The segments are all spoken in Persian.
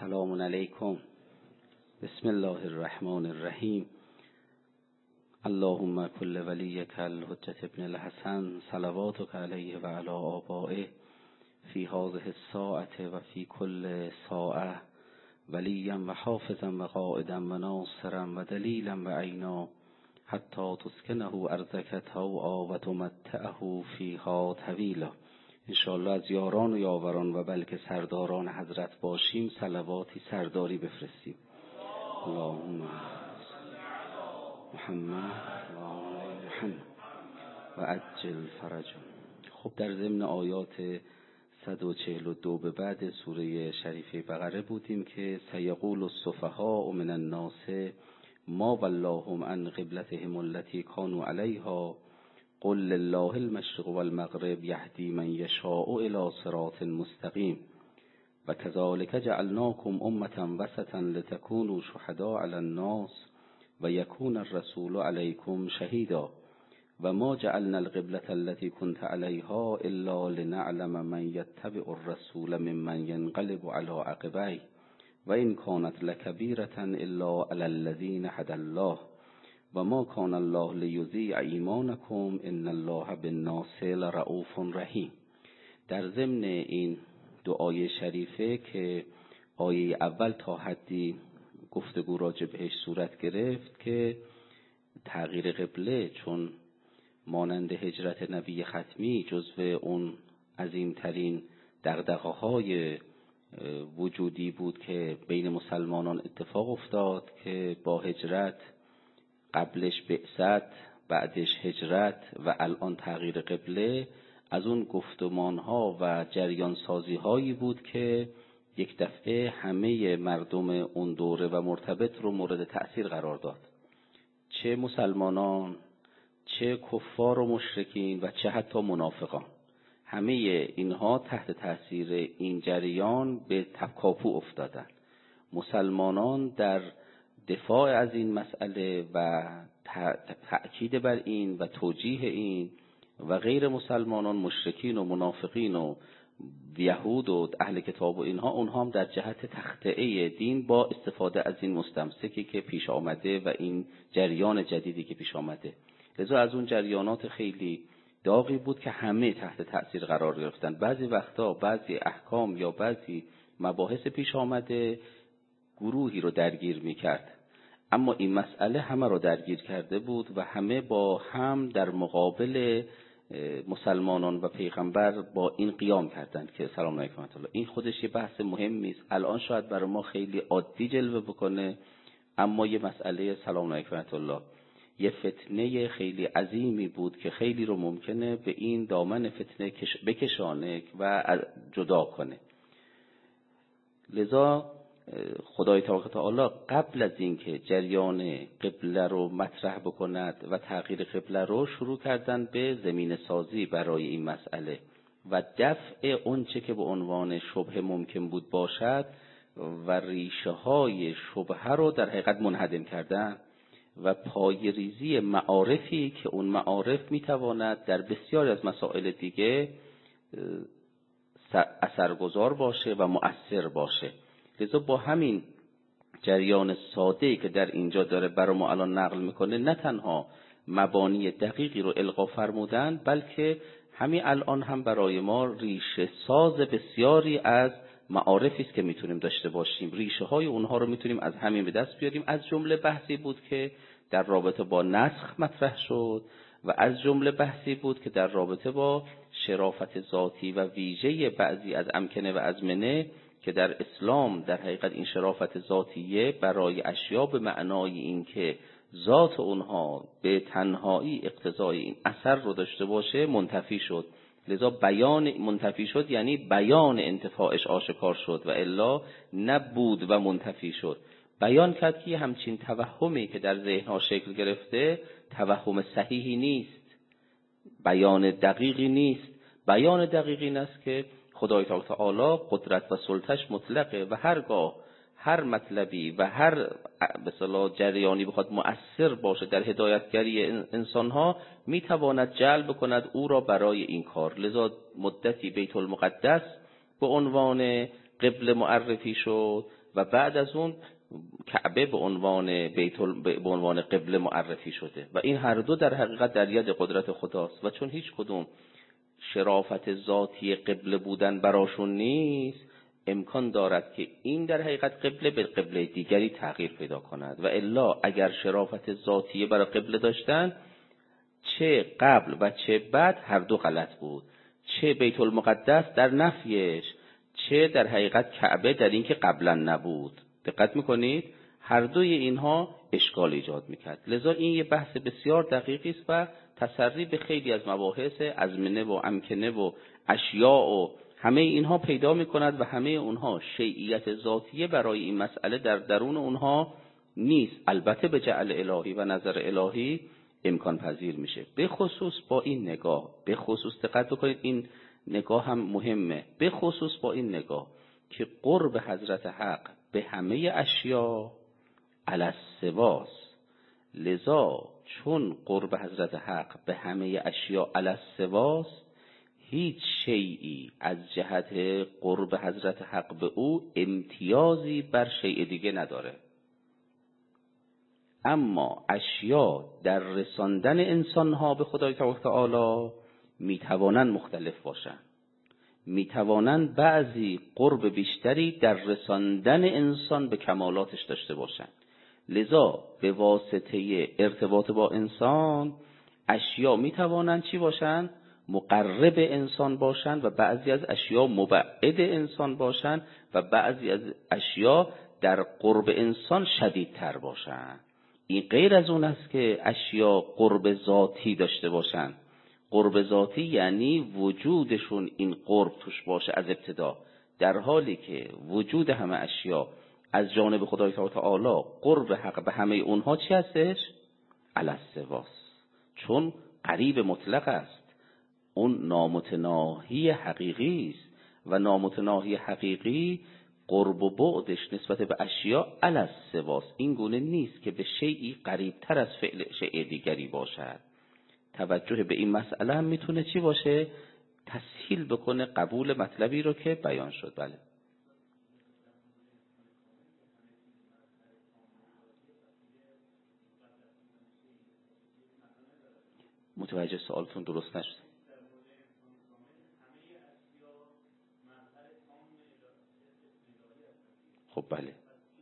سلام علیکم. بسم الله الرحمن الرحیم. اللهم کل ولیک الحجة ابن الحسن صلواتک علیه و علی آبائه فی هذه الساعة و فی کل ساعة ولیا و حافظا و قائدا و ناصرا و دلیلا و عینا حتی تسکنه ارضک طوعا و تمتعه فیها طویلا. انشاءالله از یاران و یاوران و بلکه سرداران حضرت باشیم صلواتی سرداری بفرستیم. اللهم محمد و آل محمد و عجل فرجهم. خب در ضمن آیات 142 به بعد سوره شریفه بقره بودیم که سیقول السفهاء من الناس ما ولاهم عن قبلتهم التي كانوا عليها قل لله المشرق والمغرب يهدي من يشاء الى صراط مستقيم وكذلك جعلناكم امة وسطا لتكونوا شهداء على الناس ويكون الرسول عليكم شهيدا وما جعلنا القبلة التي كنت عليها إلا لنعلم من يتبع الرسول ممن ينقلب على عقبيه وإن كانت لكبيرة إلا على الذين هدى الله وما كان الله ليضيع ایمانکم ان الله بالناس لرؤوف رحیم. در ضمن این دو آیه شریفه که آیه اول تا حدی گفتگو راجع بهش صورت گرفت که تغییر قبله چون مانند هجرت نبی ختمی جزو اون عظیمترین دغدغه‌های وجودی بود که بین مسلمانان اتفاق افتاد که با هجرت قبلش بعثت، بعدش هجرت و الان تغییر قبله، از اون گفتمانها و جریان سازی هایی بود که یک دفعه همه مردم اون دوره و مرتبط رو مورد تأثیر قرار داد، چه مسلمانان، چه کفار و مشرکین و چه حتی منافقان. همه اینها تحت تأثیر این جریان به تکاپو افتادن. مسلمانان در دفاع از این مسئله و تأکید بر این و توجیه این و غیر مسلمانان، مشرکین و منافقین و یهود و اهل کتاب و اینها، اونها هم در جهت تخطئه دین با استفاده از این مستمسکی که پیش آمده و این جریان جدیدی که پیش آمده. لذا از اون جریانات خیلی داغی بود که همه تحت تأثیر قرار گرفتن. بعضی وقتا بعضی احکام یا بعضی مباحث پیش آمده گروهی رو درگیر می‌کرد، اما این مسئله همه رو درگیر کرده بود و همه با هم در مقابل مسلمانان و پیغمبر با این قیام کردند که سلام علیکم الله. این خودش یه بحث مهمی است. الان شاید برای ما خیلی عادی جلوه بکنه، اما یه مسئله سلام علیکم الله یه فتنه خیلی عظیمی بود که خیلی رو ممکنه به این دامن فتنه بکشانه و جدا کنه. لذا خدای تبارک و تعالی قبل از اینکه جریان قبله رو مطرح بکند و تغییر قبله رو شروع کردن به زمینه سازی برای این مسئله و دفع اونچه که به عنوان شبهه ممکن بود باشد و ریشه های شبهه رو در حقیقت منهدم کردن و پای ریزی معارفی که اون معارف میتواند در بسیاری از مسائل دیگه اثرگذار باشه و مؤثر باشه. لذا با همین جریان ساده‌ای که در اینجا داره برای ما الان نقل میکنه، نه تنها مبانی دقیقی رو القا فرمودن، بلکه همین الان هم برای ما ریشه ساز بسیاری از معارفی است که میتونیم داشته باشیم. ریشه های اونها رو میتونیم از همین به دست بیاریم. از جمله بحثی بود که در رابطه با نسخ مطرح شد و از جمله بحثی بود که در رابطه با شرافت ذاتی و ویژه بعضی از امکنه و ازمنه که در اسلام در حقیقت این شرافت ذاتیه برای اشیا به معنای این که ذات اونها به تنهایی اقتضای این اثر رو داشته باشه منتفی شد. لذا بیان منتفی شد یعنی بیان انتفاعش آشکار شد و الا نبود و منتفی شد. بیان کرد که همچین توهمی که در ذهنها شکل گرفته توهم صحیحی نیست، بیان دقیقی نیست. بیان دقیقی این است که خدای تعالی قدرت و سلطش مطلقه و هرگاه هر مطلبی و هر به اصطلاح جریانی بخواد مؤثر باشه در هدایتگری انسانها میتواند جلب کند او را برای این کار. لذا مدتی بیت المقدس به عنوان قبله معرفی شد و بعد از اون کعبه به عنوان قبله معرفی شده و این هر دو در حقیقت در ید قدرت خداست و چون هیچ کدوم شرافت ذاتی قبله بودن براشون نیست، امکان دارد که این در حقیقت قبله به قبله دیگری تغییر پیدا کند و الا اگر شرافت ذاتی برای قبله داشتن، چه قبل و چه بعد هر دو غلط بود، چه بیت المقدس در نفیش، چه در حقیقت کعبه در این که قبلا نبود. دقت میکنید؟ هر دوی اینها اشکال ایجاد میکرد. لذا این یه بحث بسیار دقیقی است و تسری به خیلی از مباحث ازمنه و امکنه و اشیاء و همه اینها پیدا میکند و همه اونها شیعیت ذاتیه برای این مسئله در درون اونها نیست. البته به جعل الهی و نظر الهی امکان پذیر میشه. به خصوص با این نگاه، به خصوص دقت بکنید این نگاه هم مهمه، به خصوص با این نگاه که قرب حضرت حق به همه اشیاء علی السواست. لذا چون قرب حضرت حق به همه اشیاء علی السواست، هیچ شیئی از جهت قرب حضرت حق به او امتیازی بر شیء دیگه نداره. اما اشیاء در رساندن انسانها به خدای تعالی میتوانند مختلف باشند، میتوانند بعضی قرب بیشتری در رساندن انسان به کمالاتش داشته باشند. لذا به واسطه ارتباط با انسان اشیاء میتوانند چی باشند؟ مقرب انسان باشند و بعضی از اشیاء مبعد انسان باشند و بعضی از اشیاء در قرب انسان شدیدتر باشند. این غیر از اون است که اشیاء قرب ذاتی داشته باشند. قرب ذاتی یعنی وجودشون این قرب توش باشه از ابتدا، در حالی که وجود همه اشیاء از جانب خدای تعالی قرب حق به همه اونها چی هستش؟ علی السواست. چون قریب مطلق است، اون نامتناهی حقیقی است و نامتناهی حقیقی قرب و بعدش نسبت به اشیاء علی السواست. این گونه نیست که به شیئی قریبتر از فعل شیء دیگری باشد. توجه به این مسئله هم میتونه چی باشه؟ تسهیل بکنه قبول مطلبی رو که بیان شد. بله متوجه سوالتون درست نشد. خب بله،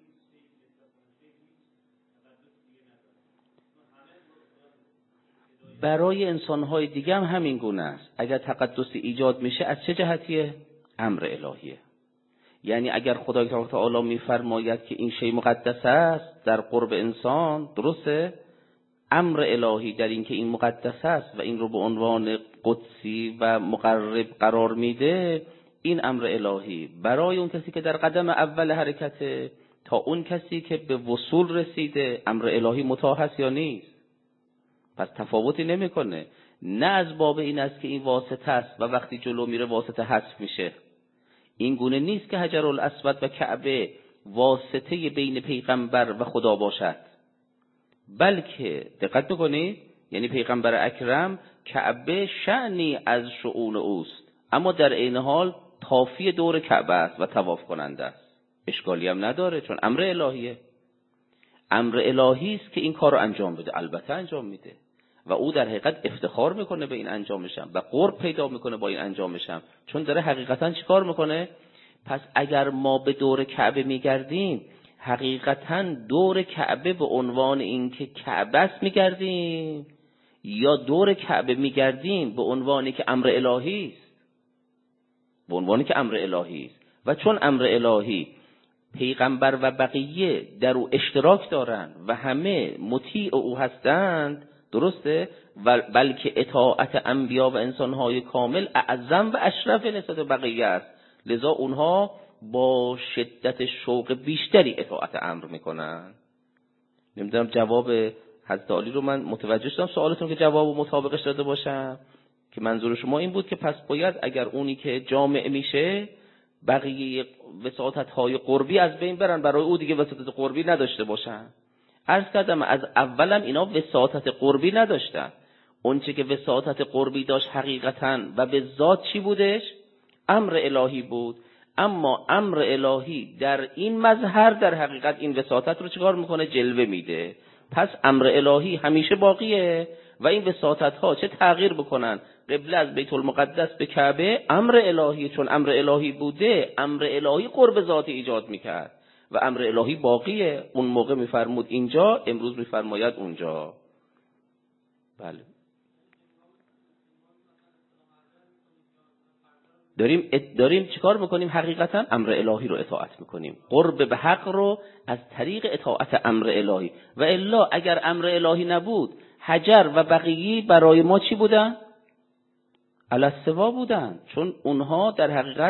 برای انسان‌های دیگه هم همین گونه است. اگر تقدسی ایجاد میشه از چه جهتیه؟ امر الهیه. یعنی اگر خدای تعالی میفرماید که این شی مقدس است در قرب انسان، درسته؟ امر الهی در این که این مقدس است و این رو به عنوان قدسی و مقرب قرار میده، این امر الهی برای اون کسی که در قدم اول حرکته تا اون کسی که به وصول رسیده، امر الهی متاح است یا نیست؟ پس تفاوتی نمیکنه. نه از باب این است که این واسطه است و وقتی جلو میره واسطه حذف میشه. این گونه نیست که حجر الاسود و کعبه واسطه بین پیغمبر و خدا باشد، بلکه دقت بکنید، یعنی پیغمبر اکرم کعبه شأنی از شؤون اوست، اما در عین حال طافی دور کعبه است و طواف کننده است. اشکالی هم نداره چون امر الهیه. امر الهی است که این کار رو انجام بده. البته انجام میده و او در حقیقت افتخار میکنه به این انجامشم و قرب پیدا میکنه با این انجامشم، چون داره حقیقتا چیکار میکنه؟ پس اگر ما به دور کعبه میگردیم، حقیقتا دور کعبه به عنوان این که کعبه است میگردیم، یا دور کعبه میگردیم به عنوانی که امر الهی است؟ به عنوانی که امر الهی است. و چون امر الهی پیغمبر و بقیه در او اشتراک دارند و همه مطیع او هستند، درسته؟ بلکه اطاعت انبیا و انسانهای کامل اعظم و اشرف نسبت بقیه است. لذا اونها با شدت شوق بیشتری اطاعت امر میکنن. نمیدونم جواب حضرت علی رو من متوجه شدم سوالتون که جواب مطابقش داده باشم، که منظور شما این بود که پس باید اگر اونی که جامع میشه بقیه وساطت‌های قربی از بین برن، برای او دیگه وساطت قربی نداشته باشن. عرض کردم از اولم اینا وساطت قربی نداشتن. اون چه که وساطت قربی داشت حقیقتاً و به ذات چی بودش؟ امر الهی بود. اما امر الهی در این مظهر در حقیقت این وساطت رو چیکار میکنه؟ جلوه میده. پس امر الهی همیشه باقیه و این وساطت ها چه تغییر بکنن، قبله از بیت المقدس به کعبه امر الهی، چون امر الهی بوده، امر الهی قرب ذات ایجاد میکرد و امر الهی باقیه. اون موقع میفرمود اینجا، امروز میفرماید اونجا. بله. داریم چیکار میکنیم؟ حقیقتا امر الهی رو اطاعت میکنیم، قرب به حق رو از طریق اطاعت امر الهی. و الا اگر امر الهی نبود، حجر و بقیه برای ما چی بودن؟ علی السوا بودن، چون اونها در حقیقت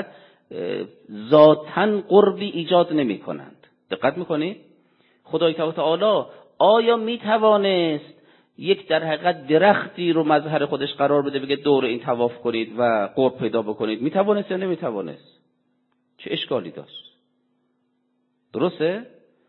ذاتاً قربی ایجاد نمی کنند. دقت میکنید؟ خدای تعالی آیا میتوانست یک در حقیقت درختی رو مظهر خودش قرار بده بگه دور این طواف کنید و قرب پیدا بکنید؟ میتوانست یا نمیتوانست؟ چه اشکالی داشت؟ درسته؟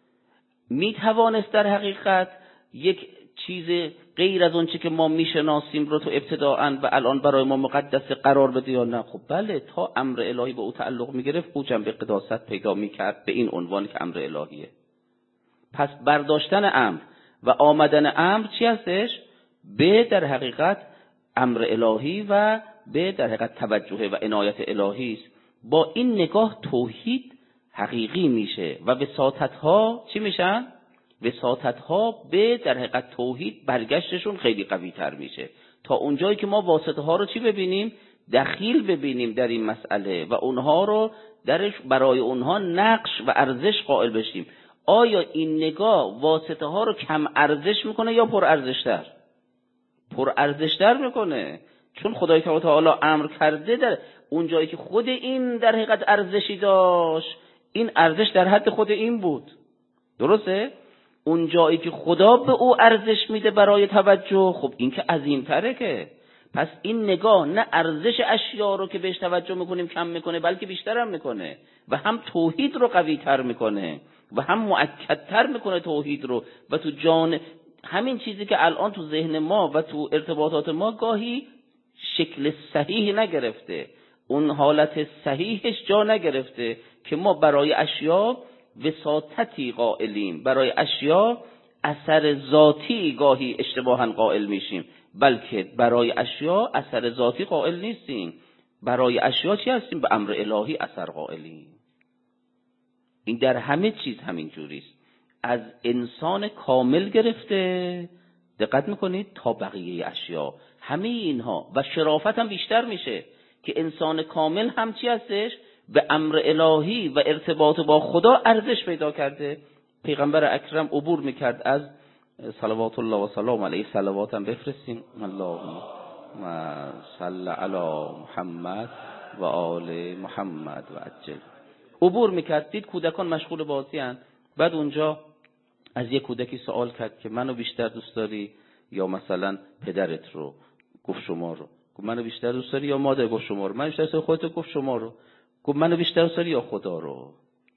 میتوانست در حقیقت یک چیز غیر از اون چی که ما میشناسیم رو تو ابتداءً و الان برای ما مقدس قرار بده یا نه؟ خب بله، تا امر الهی به او تعلق میگرفت او جنبه قداست پیدا میکرد به این عنوان که امر الهیه. پس برداشتن امر و آمدن امر چی هستش؟ به در حقیقت امر الهی و به در حقیقت توجه و عنایت الهی است. با این نگاه توحید حقیقی میشه و وساطت ها چی میشن؟ وساطت ها به در حقیقت توحید برگشتشون خیلی قوی تر میشه، تا اونجایی که ما واسطه ها رو چی ببینیم؟ دخیل ببینیم در این مسئله و اونها رو درش برای اونها نقش و ارزش قائل بشیم. آیا این نگاه واسطه ها رو کم ارزش میکنه یا پر ارزشتر؟ پر ارزشتر میکنه، چون خدای تعالی امر کرده در اون جایی که خود این در حقیقت ارزشی داشت، این ارزش در حد خود این بود. درسته؟ اون جایی که خدا به او ارزش میده برای توجه، خب این که عظیم‌تره که. پس این نگاه نه ارزش اشیا رو که بهش توجه میکنیم کم میکنه، بلکه بیشتر هم میکنه و هم توحید رو قوی تر میکنه و هم مؤکدتر میکنه توحید رو. و تو جان همین چیزی که الان تو ذهن ما و تو ارتباطات ما گاهی شکل صحیح نگرفته، اون حالت صحیحش جا نگرفته که ما برای اشیا وساطتی قائلیم، برای اشیا اثر ذاتی گاهی اشتباها قائل میشیم، بلکه برای اشیا اثر ذاتی قائل نیستیم. برای اشیا چی هستیم؟ به امر الهی اثر قائلیم. این در همه چیز همین جوریست، از انسان کامل گرفته، دقت میکنید، تا بقیه اشیا، همه اینها. و شرافت هم بیشتر میشه که انسان کامل هم چی هستش؟ به امر الهی و ارتباط با خدا ارزش پیدا کرده. پیغمبر اکرم عبور میکرد از صلوات الله و سلام علیه، صلوات هم بفرستیم، اللهم صل علی محمد و آل محمد و عجل. عبور میکرد، دید کودکان مشغول بازی هستند. بعد اونجا از یک کودکی سوال کرد که منو بیشتر دوست داری یا مثلا پدرت رو؟ گفت شما رو. گفت منو بیشتر دوست داری یا مادر؟ گفت شما رو. من بیشتر دوست داری خودت؟ گفت شما رو. گفت منو بیشتر دوست داری یا خدا رو؟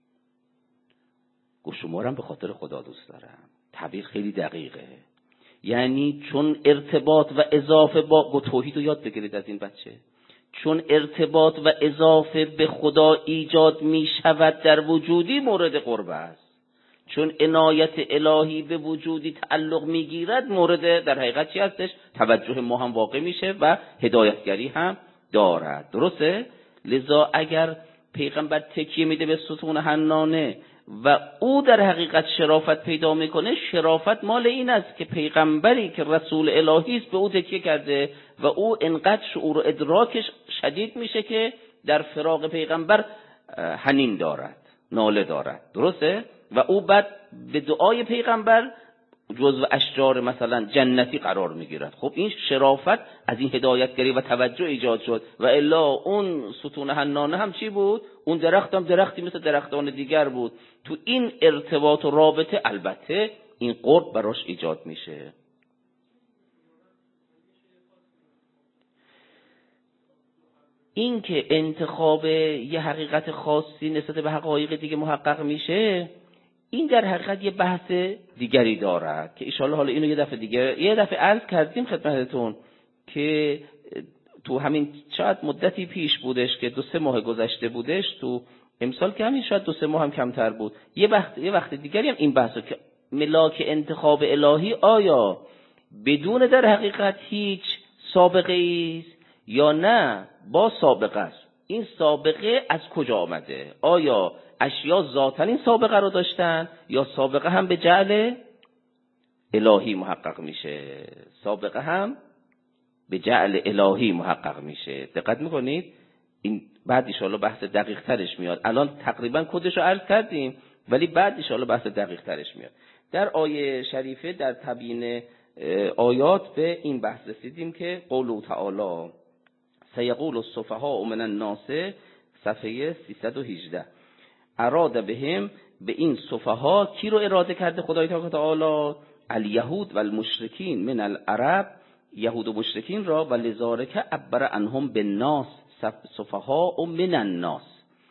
گفت شما رو هم به خاطر خدا دوست دارم. تعبیر خیلی دقیقه، یعنی چون ارتباط و اضافه با توحید رو یاد بگیرید از این بچه، چون ارتباط و اضافه به خدا ایجاد می شود در وجودی مورد قرب است، چون عنایت الهی به وجودی تعلق می گیرد مورد در حقیقت چی هستش؟ توجه ما هم واقع میشه و هدایتگری هم دارد. درسته؟ لذا اگر پیغمبر تکیه میده به ستون حنانه و او در حقیقت شرافت پیدا میکنه، شرافت مال این است که پیغمبری که رسول الهی است به او تکیه کرده و او انقدر شعور و ادراکش شدید میشه که در فراق پیغمبر حنین دارد، ناله دارد. درسته؟ و او بعد به دعای پیغمبر جزو اشجار مثلا جنتی قرار میگیرد. خب این شرافت از این هدایتگری و توجه ایجاد شد. و الا اون ستون حنانه هم چی بود؟ اون درخت هم درختی مثل درختان دیگر بود. تو این ارتباط و رابطه البته این قرب براش ایجاد میشه. این که انتخاب یه حقیقت خاصی نسبت به حقایق دیگه محقق میشه، این در حقیقت یه بحث دیگری دارد که ان حالا اینو یه دفعه عرض کردیم خدمتتون که تو همین چند مدتی پیش بودش که 2-3 ماه گذشته بودش، تو امسال که همین شاید 2-3 ماه هم کمتر بود. یه وقت دیگری هم این بحثو که ملاک انتخاب الهی آیا بدون در حقیقت هیچ سابقه ایست یا نه با سابقه است. این سابقه از کجا آمده؟ آیا اشیا ذاتاً این سابقه رو داشتن یا سابقه هم به جعل الهی محقق میشه؟ سابقه هم به جعل الهی محقق میشه. دقت میکنید؟ این بعد ان شاءالله بحث دقیق ترش میاد. الان تقریبا کدش رو عرض کردیم ولی بعد ان شاءالله بحث دقیق ترش میاد. در آیه شریفه در تبیین آیات به این بحث رسیدیم که قوله تعالی سیقول السفهاء من الناس صفحه 318 اراد بهم، به این سفها کی رو اراده کرده خدای تعالی؟ الیهود و المشرکین من العرب، یهود و مشرکین را، و لذالک عبر عنهم بالناس سفهاء من الناس.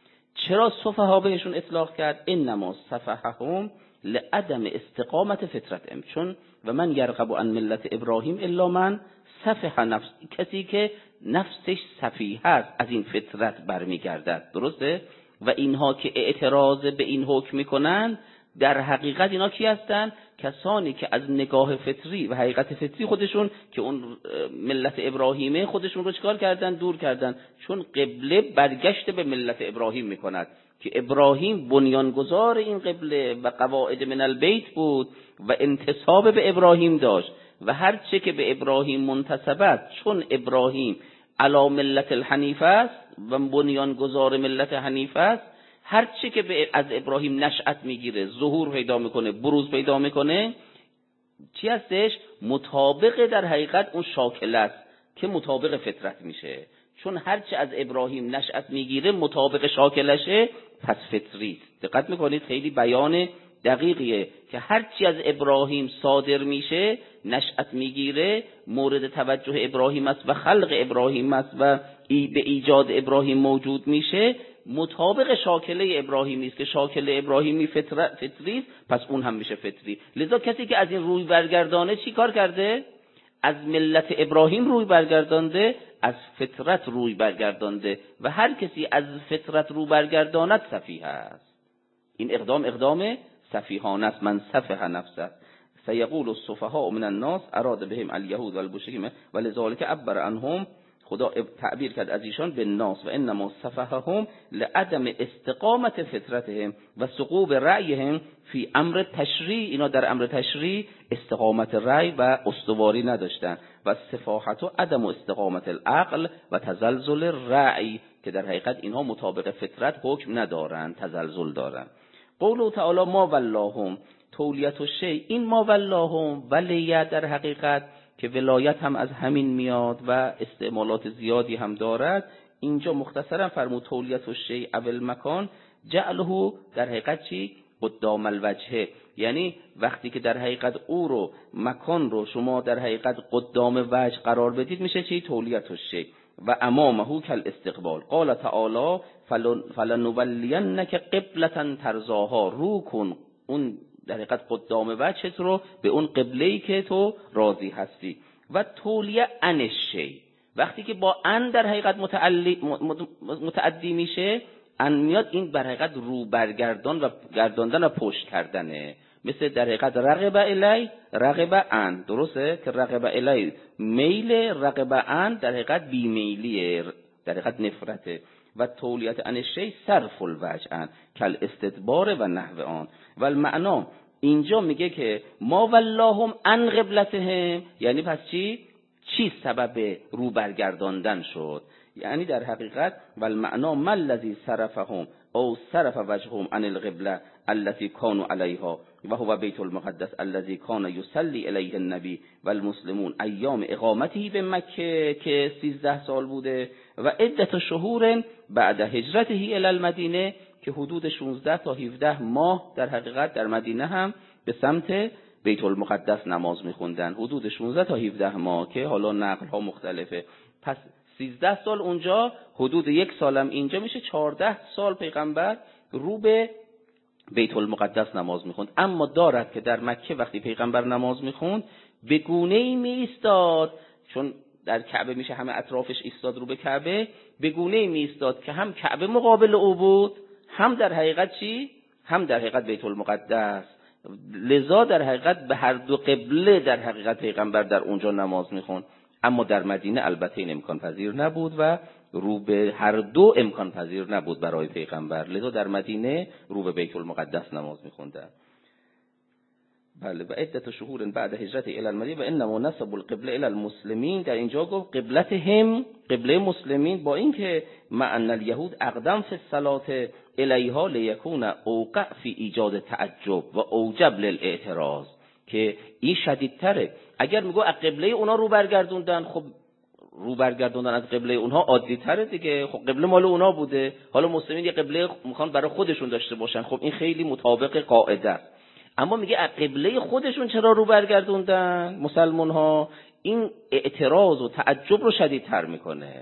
چرا سفها بهشون اطلاق کرد؟ انما سفههم لعدم استقامت فطرتهم، چون و من یرغب عن ملت ابراهیم الا من سفه نفس، کسی که نفسش سفیه است از این فطرت برمیگردد. درسته؟ و اینها که اعتراض به این حکم میکنن در حقیقت اینا کی هستن؟ کسانی که از نگاه فطری و حقیقت فطری خودشون که اون ملت ابراهیمه خودشون رو چکار کردن؟ دور کردن. چون قبله برگشت به ملت ابراهیم میکند که ابراهیم بنیانگذار این قبله و قواعد من البیت بود و انتساب به ابراهیم داشت و هر چه که به ابراهیم منتسب است، چون ابراهیم علی ملت الحنیف است و بنیانگذار ملت حنیف است، هر چه که از ابراهیم نشأت میگیره، ظهور پیدا میکنه، بروز پیدا میکنه، چی هستش؟ مطابق در حقیقت اون شاکله است که مطابق فطرت میشه. چون هر چه از ابراهیم نشأت میگیره مطابق شاکلشه، پس فطری است. دقت میکنید؟ خیلی بیان دقیقیه که هر چی از ابراهیم صادر میشه، نشأت میگیره، مورد توجه ابراهیم است و خلق ابراهیم است و به ایجاد ابراهیم موجود میشه، مطابق شاکله ابراهیمی است که شاکله ابراهیمی فطری است، پس اون هم میشه فطری. لذا کسی که از این روی برگردانه چی کار کرده؟ از ملت ابراهیم روی برگردانده، از فطرت روی برگردانده و هر کسی از فطرت روی برگرداند سفیه است. این اقدام سفیهانه است. من سفه نفسه. سیقول السفهاء من الناس اراد بهم الیهود و المشرکین و لذالک عبر عنهم، خدا تعبیر کرد از ایشان به ناس و انما سفههم لعدم استقامت فطرتهم و ثقوب رأیهم فی امر تشریع. اینا در امر تشریع استقامت رأی و استواری نداشتن و سفاحت و عدم استقامت العقل و تزلزل رأی، که در حقیقت اینها مطابق فطرت حکم ندارن، تزلزل دارن. قوله تعالی ما ولاهم تولیت الشیء، این ما ولاهم ولیت در حقیقت که ولایت هم از همین میاد و استعمالات زیادی هم دارد. اینجا مختصرا فرمود تولیت الشیء اول مکان جعله در حقیقت چی؟ قدام الوجه، یعنی وقتی که در حقیقت او رو مکان رو شما در حقیقت قدام وجه قرار بدید میشه چی؟ تولیت الشیء. و امامه کل استقبال. قال تعالی فلنولینک قبلة ترضاها، رو کن اون در حقیقت قدام وجهت رو به اون قبله‌ای که تو راضی هستی. و تولیه عن الشیء، وقتی که با ان در حقیقت متعدی میشه، ان میاد، این در حقیقت رو برگردان و گرداندن و پشت کردنه. مثل در حقیقت رغب الی رغب ان، درسته؟ که رغب الی میل، رغب ان در حقیقت بیمیلیه، در حقیقت نفرته. و تولیت عن الشیء صرف الوجه ان کل استدبار و نحو آن. و المعنا اینجا میگه که ما ولاهم عن قبلتهم، یعنی پس چی سبب رو برگرداندن شد؟ یعنی در حقیقت و المعنا ما الذی صرفهم او صرف وجههم عن القبلة التي كانوا عليها و هو بیت المقدس الذي كان يصلي الیه النبی و المسلمون ایام اقامته به مکه که 13 سال بوده، و عدت شهور بعد هجرته الی المدینه که حدود 16 تا 17 ماه در حقیقت در مدینه هم به سمت بیت المقدس نماز میخوندن، حدود 16 تا 17 ماه که حالا نقل ها مختلفه. پس 13 سال اونجا، حدود 1 سالم اینجا، میشه 14 سال پیغمبر رو به بیت المقدس نماز میخوند. اما دارد که در مکه وقتی پیغمبر نماز میخوند به گونه‌ای میایستاد، چون در کعبه میشه همه اطرافش ایستاد رو به کعبه، به گونه‌ای میایستاد که هم کعبه مقابل او بود، هم در حقیقت چی؟ هم در حقیقت بیت المقدس. لذا در حقیقت به هر دو قبله در حقیقت پیغمبر در اونجا نماز میخوند. اما در مدینه البته این امکان پذیر نبود و رو به هر دو امکان پذیر نبود برای پیغمبر، لذا در مدینه رو به بیت المقدس نماز میخوندن. بله. و عدت شهور بعد هجرت الی المدینه و انما نسبوا القبله الی المسلمین، در اینجا گفت قبلتهم، قبله مسلمین، با اینکه مع ان الیهود اقدم فی الصلاه الیها لیکون اوقع فی ایجاد تعجب و اوجب للاعتراض، که این شدیدتره. اگر میگه از قبله اونا رو برگردوندن، خب رو برگردوندن از قبله اونها عادی تره دیگه، خب قبله مال اونا بوده، حالا مسلمین یه قبله میخوان برای خودشون داشته باشن، خب این خیلی مطابق قاعده است. اما میگه از قبله خودشون چرا رو برگردوندن مسلمان ها؟ این اعتراض و تعجب رو شدیدتر میکنه،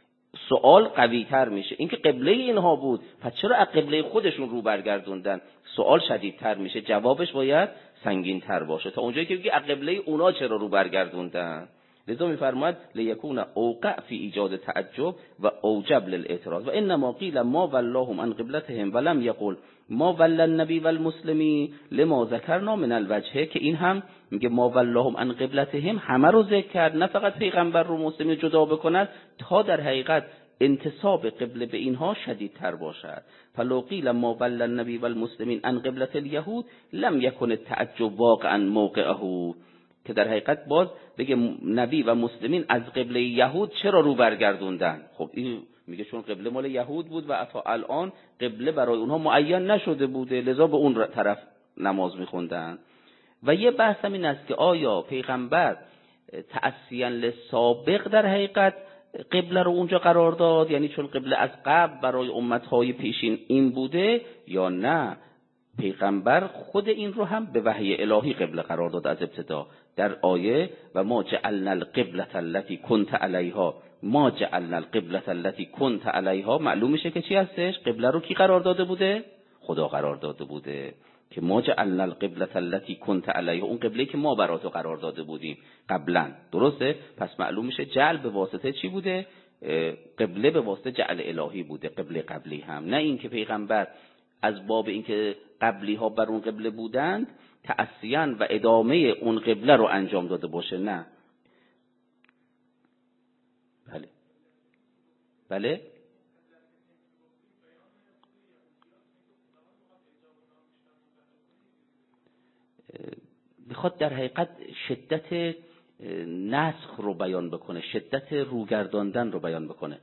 سوال قوی تر میشه. اینکه قبله اینها بود، پس چرا از قبله خودشون رو برگردوندن؟ سوال شدیدتر میشه، جوابش باید سنگین تر باشه، تا اونجایی که میگه از قبله اونا چرا رو برگردوندن. لذا میفرماید لیکون اوقع فی ایجاد تعجب و اوجب للاعتراض و انما قیل ما ولاهم عن قبلتهم ولم یقل ما ولا النبی والمسلمین لما ذکرنا من الوجه، که این هم میگه ما ولاهم عن قبلتهم همه رو ذکر کرد، نه فقط پیغمبر رو مسلمین جدا بکند، تا در حقیقت انتساب قبله به اینها شدیدتر باشد. فلو قیل ما ولا النبی والمسلمین عن قبلت الیهود لم یکن التعجب واقعا موقعه، که در حقیقت باز بگه نبی و مسلمین از قبله یهود چرا رو برگردوندن. خب این میگه چون قبله مال یهود بود و تا الان قبله برای اونها معین نشده بوده، لذا به اون طرف نماز میخوندن. و یه بحث هم این است که آیا پیغمبر تأسیاً لسابق در حقیقت قبله رو اونجا قرار داد، یعنی چون قبله از قبل برای امتهای پیشین این بوده، یا نه پیغمبر خود این رو هم به وحی الهی قبله قرار داد از ابتدا. در آیه و ما جعلنا القبلة التي كنت علیها، ما جعلنا القبلة التي كنت علیها، معلوم میشه که چی هستش؟ قبله رو کی قرار داده بوده؟ خدا قرار داده بوده، که ما جعلنا القبلة التي كنت علیها، اون قبله که ما برات قرار داده بودیم قبلا، درسته؟ پس معلوم میشه جعل به واسطه چی بوده؟ قبله به واسطه جعل الهی بوده، قبله قبلی هم، نه این که پیغمبر از باب اینکه قبلی ها بر اون قبله بودند تأسیاً و ادامه اون قبله رو انجام داده باشه، نه. بله بله میخواد در حقیقت شدت نسخ رو بیان بکنه، شدت روگرداندن رو بیان بکنه.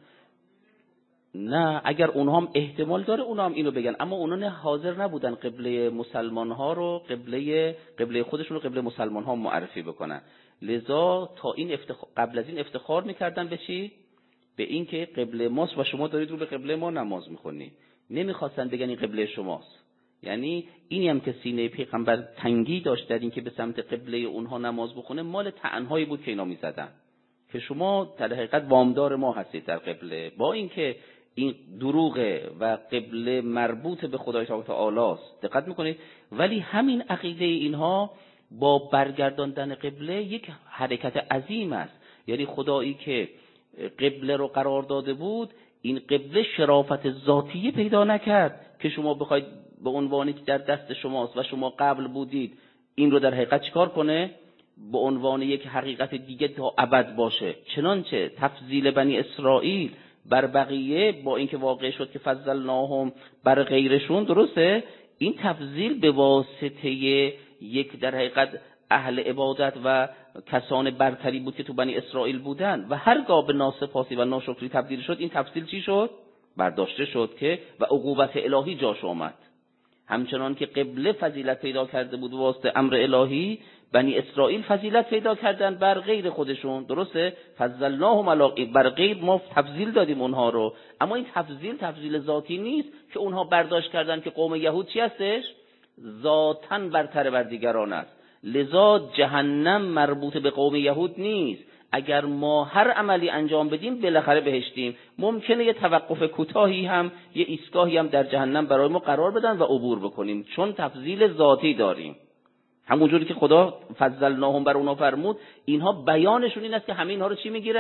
نه، اگر اونها هم احتمال داره اونها هم اینو بگن، اما اونها حاضر نبودن قبله مسلمان ها رو، قبله خودشون رو قبله مسلمان ها معرفی بکنن. لذا تا این قبل از این افتخار میکردن به چی؟ به این که قبله ماست و شما دارید رو به قبله ما نماز میخونی. نمیخواستن بگن این قبله شماست. یعنی اینی هم که سینه پیغمبر تنگی داشت در این که به سمت قبله اونها نماز بخونه، مال طعنهایی بود که اینا میزدن که شما در حقیقت وامدار ما هستید در قبله، با اینکه این دروغه و قبله مربوط به خدای تعالی است، دقت میکنید، ولی همین عقیده اینها با برگرداندن قبله یک حرکت عظیم است. یعنی خدایی که قبله رو قرار داده بود، این قبله شرافت ذاتی پیدا نکرد که شما بخواید به عنوانی که در دست شماست و شما قبل بودید این رو در حقیقت چیکار کنه؟ به عنوان یک حقیقت دیگه تا ابد باشه. چنانچه تفضیل بنی اسرائیل بر بقیه با اینکه واقع شد که فضلناهم بر غیرشون، درسته؟ این تفضیل به واسطه یک در حقیقت اهل عبادت و کسان برتری بود که تو بنی اسرائیل بودن و هرگاه به ناسپاسی و ناشکری تبدیل شد، این تفضیل چی شد؟ برداشته شد که و عقوبت الهی جاش آمد. همچنان که قبله فضیلت پیدا کرده بود واسطه امر الهی، بنی اسرائیل فضیلت پیدا کردن بر غیر خودشون، درسته؟ فضلناهم علی بر غیر، ما تفضیل دادیم اونها رو. اما این تفضیل ذاتی نیست که اونها برداشت کردن که قوم یهود چی هستش؟ ذاتاً برتر بر دیگران است. لذا جهنم مربوط به قوم یهود نیست. اگر ما هر عملی انجام بدیم بالاخره بهشتیم. ممکنه یه توقف کوتاهی هم، یه ایستگاهی هم در جهنم برای ما قرار بدن و عبور بکنیم، چون تفضیل ذاتی داریم. همونجوری که خدا فضلناهم بر اونا فرمود، اینها بیانشون این است که همه اینها رو چی میگیرن؟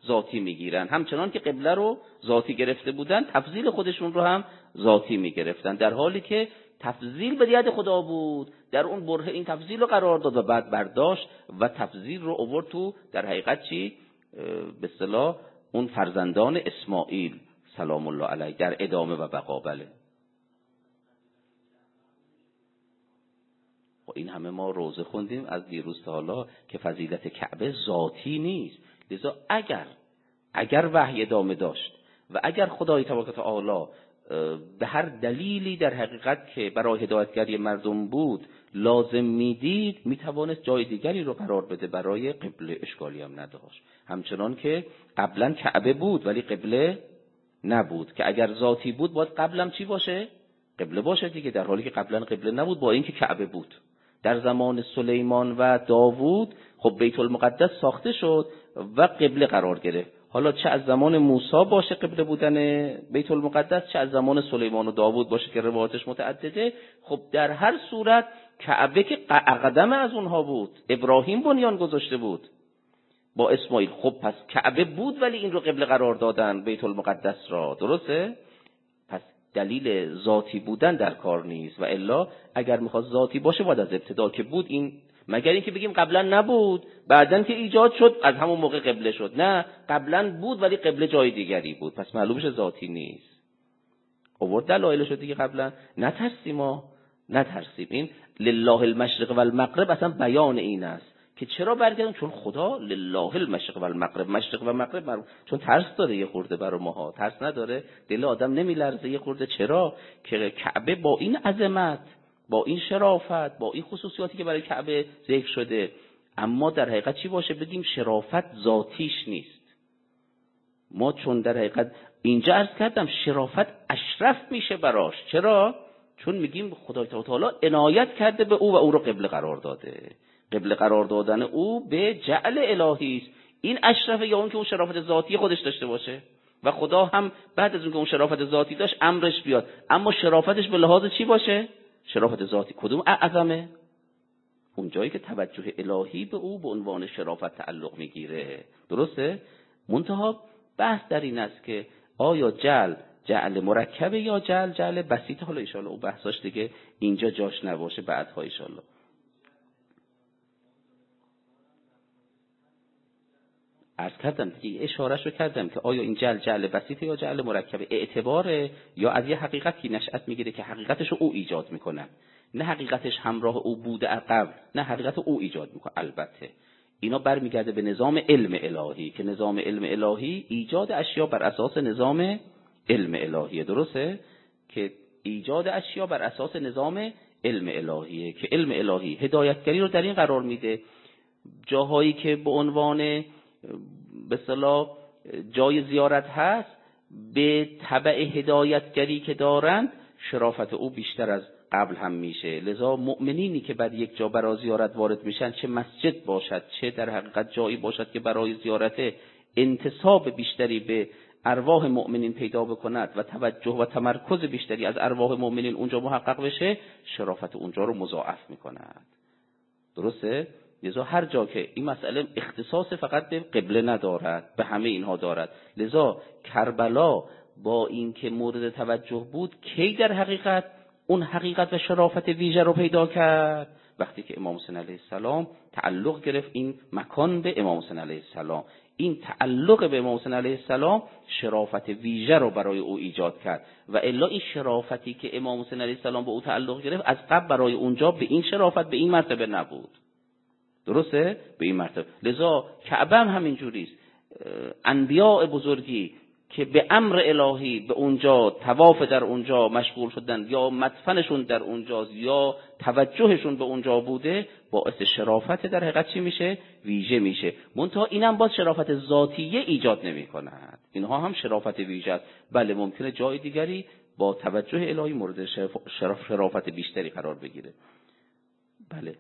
ذاتی میگیرن، همچنان که قبله رو ذاتی گرفته بودن تفضیل خودشون رو هم ذاتی میگرفتن، در حالی که تفضیل به ید خدا بود. در اون برهه این تفضیل رو قرار داد و بعد برداشت و تفضیل رو آورد تو در حقیقت چی؟ به اصطلاح اون فرزندان اسماعیل سلام الله علیه در ادامه و بقا. بله این همه ما روزه خوندیم از دیروز تا حالا که فضیلت کعبه ذاتی نیست. لذا اگر وحی ادامه داشت و اگر خدای تبارک و تعالی به هر دلیلی در حقیقت که برای هدایتگری مردم بود لازم میدید، میتوانست جای دیگری رو قرار بده برای قبله، اشکالی هم نداشت. همچنان که قبلا کعبه بود ولی قبله نبود، که اگر ذاتی بود باید قبلم چی باشه؟ قبله باشه دیگه، در حالی که قبلا قبله نبود با اینکه کعبه بود. در زمان سلیمان و داوود خب بیت المقدس ساخته شد و قبله قرار گرفت. حالا چه از زمان موسی باشه قبله بودن بیت المقدس، چه از زمان سلیمان و داوود باشه که روایتش متعدده، خب در هر صورت کعبه که اقدم از اونها بود، ابراهیم بنیان گذاشته بود با اسماعیل. خب پس کعبه بود ولی این رو قبله قرار دادن بیت المقدس را، درسته؟ پس دلیل ذاتی بودن در کار نیست، و الا اگر میخواد ذاتی باشه باید از ابتدا که بود این، مگر اینکه بگیم قبلا نبود بعدن که ایجاد شد از همون موقع قبله شد. نه، قبلا بود ولی قبله جای دیگری بود، پس معلومش ذاتی نیست. آورد دلایل شد دیگه. قبلا نترسیم این لله المشرق و المغرب اصلا بیان این است که چرا برگردن، چون خدا لله المشرق و المغرب، مشرق و مغرب چون ترس داره یه خورده برای ماها، ترس نداره، دل آدم نمیلرزه یه خورده. چرا که کعبه با این عظمت، با این شرافت، با این خصوصیاتی که برای کعبه ذکر شده، اما در حقیقت چی باشه؟ بگیم شرافت ذاتیش نیست. ما چون در حقیقت اینجا عرض کردم شرافت اشرف میشه براش. چرا؟ چون میگیم خدای تعالی عنایت کرده به او و او رو قبله قرار داده. قبله قرار دادن او به جعل الهی است. این اشرفه یا اون که اون شرافت ذاتی خودش داشته باشه، و خدا هم بعد از اون که اون شرافت ذاتی داشت امرش بیاد، اما شرافتش به لحاظ چی باشه؟ شرافت ذاتی. کدوم اعظمه؟ اون جایی که توجه الهی به او به عنوان شرافت تعلق میگیره، درسته؟ منتها بحث در این است که آیا جعل مرکبه یا جعل بسیط. حالا ان شاء الله اون بحثاش دیگه اینجا جاش نباشه، بعدها ان شاء الله. عرض کردم دیگه، اشارهشو کردم که آیا این جعل بسیطه یا جعل مرکبه، اعتباره یا از یه حقیقتی نشأت میگیره که حقیقتشو او ایجاد میکنه، نه حقیقتش همراه او بوده قبل، نه حقیقت او ایجاد میکنه. البته اینا برمیگرده به نظام علم الهی، که نظام علم الهی ایجاد اشیا بر اساس نظام علم الهیه، درسته؟ که ایجاد اشیا بر اساس نظام علم الهیه، که علم الهی هدایتگری رو در این قرار میده. جاهایی که به عنوان به اصطلاح جای زیارت هست، به تبع هدایتگری که دارند شرافت او بیشتر از قبل هم میشه. لذا مؤمنینی که بر یک جا برای زیارت وارد میشن، چه مسجد باشد چه در حقیقت جایی باشد که برای زیارت انتساب بیشتری به ارواح مؤمنین پیدا بکند و توجه و تمرکز بیشتری از ارواح مؤمنین اونجا محقق بشه، شرافت اونجا رو مضاعف میکند، درسته؟ لذا هر جا که این مسئله اختصاص فقط به قبله ندارد، به همه اینها دارد. لذا کربلا با اینکه مورد توجه بود، کی در حقیقت اون حقیقت و شرافت ویژه رو پیدا کرد؟ وقتی که امام حسین علیه السلام تعلق گرفت این مکان به امام حسین علیه السلام. این تعلق به امام حسین علیه السلام شرافت ویژه رو برای او ایجاد کرد، و الا این شرافتی که امام حسین علیه السلام به او تعلق گرفت از قبل برای اونجا به این شرافت به این مرتبه نبود، درسته؟ به این مرتبه. لذا کعبه هم همین جوریست. انبیاء بزرگی که به امر الهی به اونجا طواف در اونجا مشغول شدن، یا مدفنشون در اونجاست یا توجهشون به اونجا بوده، باعث شرافت در حقیقت چی میشه؟ ویژه میشه. منتها اینم باز شرافت ذاتیه ایجاد نمی کند. اینها هم شرافت ویژه است. بله ممکنه جای دیگری با توجه الهی مورد شرافت بیشتری قرار بگیره. بله.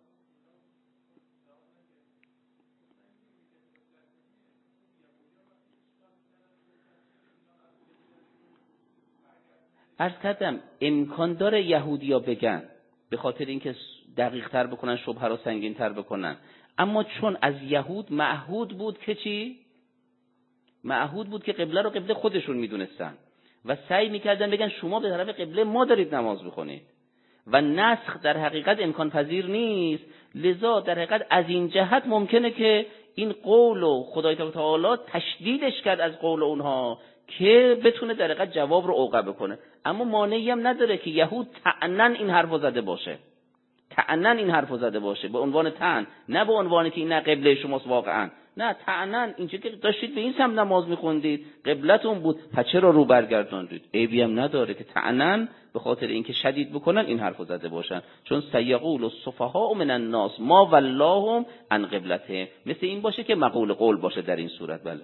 عرض کردم امکان داره یهودیا بگن، به خاطر اینکه دقیق تر بکنن، شبهه رو سنگین تر بکنن، اما چون از یهود معهود بود که چی؟ معهود بود که قبله رو قبله خودشون میدونستن و سعی میکردن بگن شما به طرف قبله ما دارید نماز میخونید و نسخ در حقیقت امکان پذیر نیست. لذا در حقیقت از این جهت ممکنه که این قول و خدای تعالی تشدیدش کرد از قول اونها که بتونه در حقیقت جواب رو اوقع بکنه. اما مانعی هم نداره که یهود طعناً این حرفو زده باشه، طعناً این حرفو زده باشه به عنوان طعن، نه به عنوان که این نه قبله شماست واقعا، نه طعناً اینجا که داشتید به این سمت نماز میخوندید قبلتون بود پس چرا رو برگرداندید. عیبی هم نداره که طعناً به خاطر اینکه شدید بکنن این حرفو زده باشن، چون سیقول السفهاء من الناس ما ولاهم عن قبلتهم، مثل این باشه که مقول قول باشه در این صورت. بله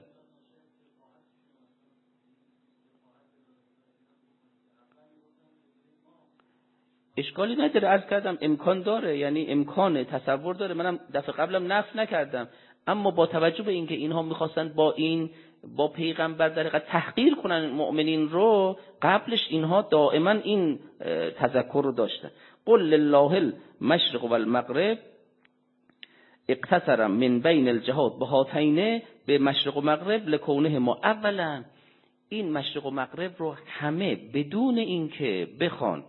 اشکالی نداره، عرض کردم امکان داره، یعنی امکان تصور داره، منم دفعه قبلم نفی نکردم. اما با توجه به اینکه اینها میخواستن با پیغمبر در حقیقت تحقیر کنن مؤمنین رو، قبلش اینها دائما این تذکر رو داشتن. قل لله المشرق والمغرب اقتصر من بین الجهات بهاتین، به مشرق و مغرب لکونه ما. اولا این مشرق و مغرب رو همه بدون اینکه بخوان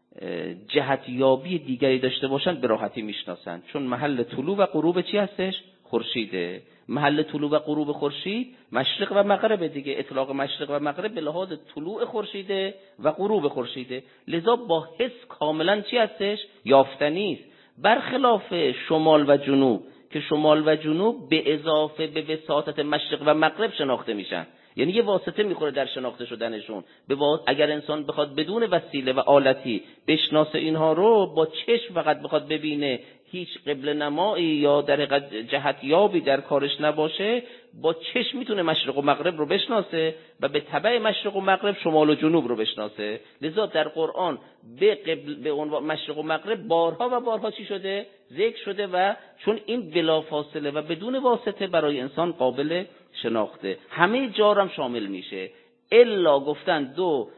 جهت یابی دیگری داشته باشن به راحتی میشناسن، چون محل طلوع و غروب چی هستش؟ خورشیده. محل طلوع و غروب خورشید مشرق و مغرب دیگه. اطلاق مشرق و مغرب به لحاظ طلوع خورشیده و غروب خورشیده، لذا با حس کاملا چی هستش؟ یافتنی است. برخلاف شمال و جنوب که شمال و جنوب به اضافه به وساطت مشرق و مغرب شناخته میشن، یعنی یه واسطه میخوره در شناخته شدنشون. اگر انسان بخواد بدون وسیله و آلتی بشناسه اینها رو، با چشم فقط بخواد ببینه، هیچ قبل نمایی یا در حقیقت جهت یابی در کارش نباشه، با چشم میتونه مشرق و مغرب رو بشناسه و به تبع مشرق و مغرب شمال و جنوب رو بشناسه. لذا در قرآن به عنوان مشرق و مغرب بارها و بارها چی شده؟ ذکر شده، و چون این بلا فاصله و بدون واسطه برای انسان قابل شناخته، همه جارم شامل میشه، الا گفتن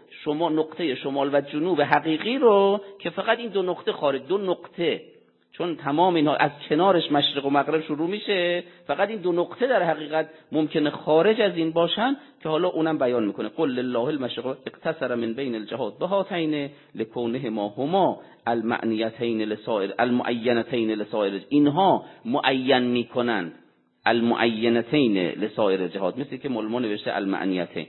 نقطه شمال و جنوب حقیقی رو که فقط این دو نقطه خارج، دو نقطه، چون تمام اینها از کنارش مشرق و مغرب شروع میشه، فقط این دو نقطه در حقیقت ممکنه خارج از این باشن که حالا اونم بیان میکنه. قل لله المشرق اقتصر من بین الجهات بهاتین لکونه ما هما المعنیتین لسائر المعینتین لسائر، اینها معین میکنند المعینتین لسائر جهات، مثل که مولما نوشته المعنیتین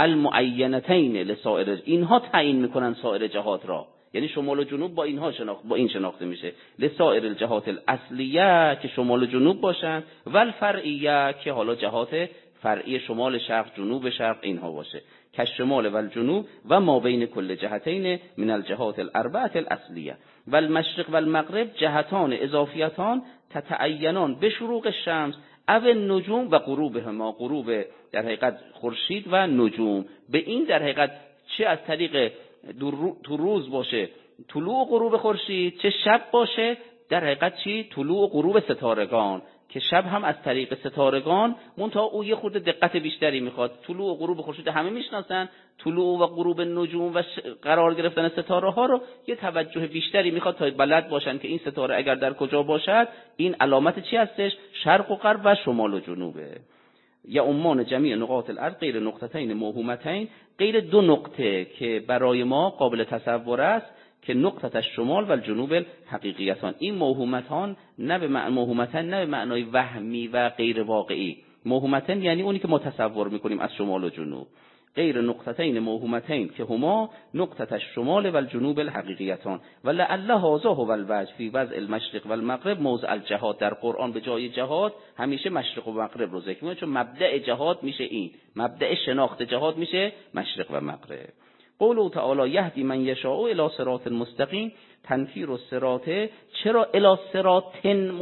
المعینتین لسائر، اینها تعیین میکنن سایر جهات را، یعنی شمال و جنوب با این شناخته میشه. لسائر الجهات الاصلیه که شمال و جنوب باشن، و الفرعیه که حالا جهات فرعی شمال شرق جنوب شرق اینها باشه، که شمال و الجنوب و ما بین کل جهتین من الجهات الاربعه الاصلیه و المشرق و المغرب جهتان اضافیتان تتعینان به شروق الشمس او النجوم و غروبهما، غروب در حقیقت خورشید و نجوم. به این در حقیقت چه از طریق تو روز باشه طلوع و غروب خورشید، چه شب باشه در حقیقت چی؟ طلوع و غروب ستارگان، که شب هم از طریق ستارگان، منتها او یه خورده دقت بیشتری میخواد. طلوع و غروب خورشید همه میشناسن، طلوع و غروب نجوم و قرار گرفتن ستاره ها رو یه توجه بیشتری میخواد تا بلد باشن که این ستاره اگر در کجا باشد این علامت چی هستش؟ شرق و غرب و شمال و جنوبه. یا امان جمیع نقاط الارض غیر نقطتین موهومتین، غیر دو نقطه که برای ما قابل تصور است که نقطه شمال و جنوب حقیقیتان. این موهومتان نه به معنای وهمی و غیر واقعی. موهومتان یعنی اونی که ما تصور میکنیم از شمال و جنوب. غیر نقطتین موهومتین که هما نقطه الشمال و الجنوب الحقیقیتان و لعل هذا هو الوجه فی وضع المشرق و المغرب موضع الجهات. در قرآن به جای جهات همیشه مشرق و مغرب رو ذکر میکنه، چون مبدأ جهات میشه این، مبدأ شناخت جهات میشه مشرق و مغرب. قوله تعالی یهدی من یشاء الی صراط مستقیم، تنفیر الصراط، چرا الی صراط